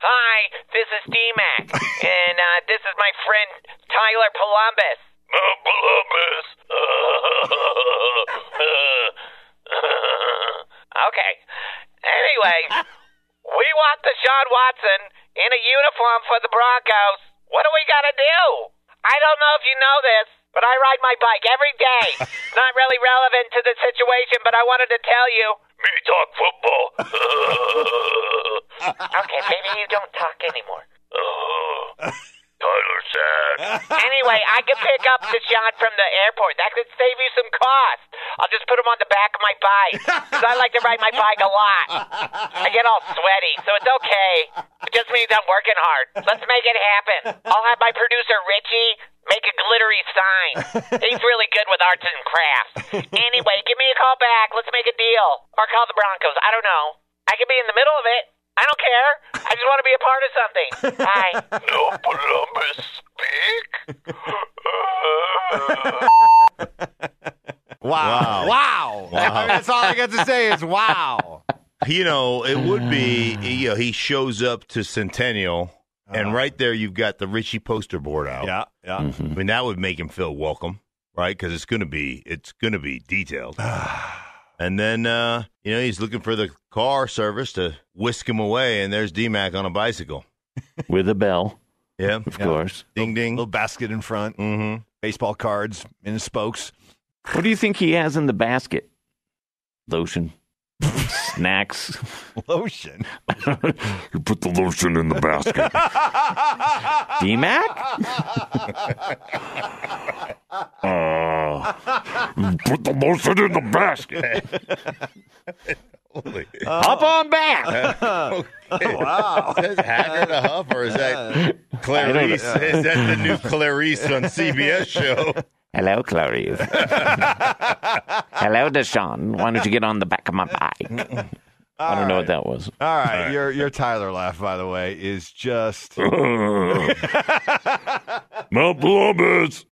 Hi, this is D-Mac, and this is my friend Tyler Columbus. Columbus. Okay. Anyway, we want Deshaun Watson in a uniform for the Broncos. What do we got to do? I don't know if you know this, but I ride my bike every day. Not really relevant to the situation, but I wanted to tell you. Me talk football. Okay, maybe you don't talk anymore. Tyler sad. Anyway, I can pick up Deshaun from the airport. That could save you some cost. I'll just put him on the back of my bike, because I like to ride my bike a lot. I get all sweaty, so it's okay. It just means I'm working hard. Let's make it happen. I'll have my producer, Richie, make a glittery sign. He's really good with arts and crafts. Anyway, give me a call back. Let's make a deal. Or call the Broncos. I don't know. I could be in the middle of it. I don't care. I just want to be a part of something. Bye. No Columbus speak. Wow. I mean, that's all I got to say is wow. It would be, he shows up to Centennial, and right there you've got the Richie poster board out. Yeah. Mm-hmm. I mean, that would make him feel welcome, right? Because it's going to be detailed. And then, he's looking for the car service to whisk him away, and there's D-Mac on a bicycle. With a bell. Yeah. Of course. Ding, ding. Little basket in front. Mm-hmm. Baseball cards in the spokes. What do you think he has in the basket? Lotion. Snacks. Lotion? You put the lotion in the basket. D-Mac? Put the lotion in the basket. Hop on back. Okay. Wow. Is that Haggard a Huff, or is that Clarice? Is that the new Clarice on CBS show? Hello, Clarice. Hello, Deshaun. Why don't you get on the back of my bike? I don't know what that was. All right. Your Tyler laugh, by the way, is just... Mount Columbus.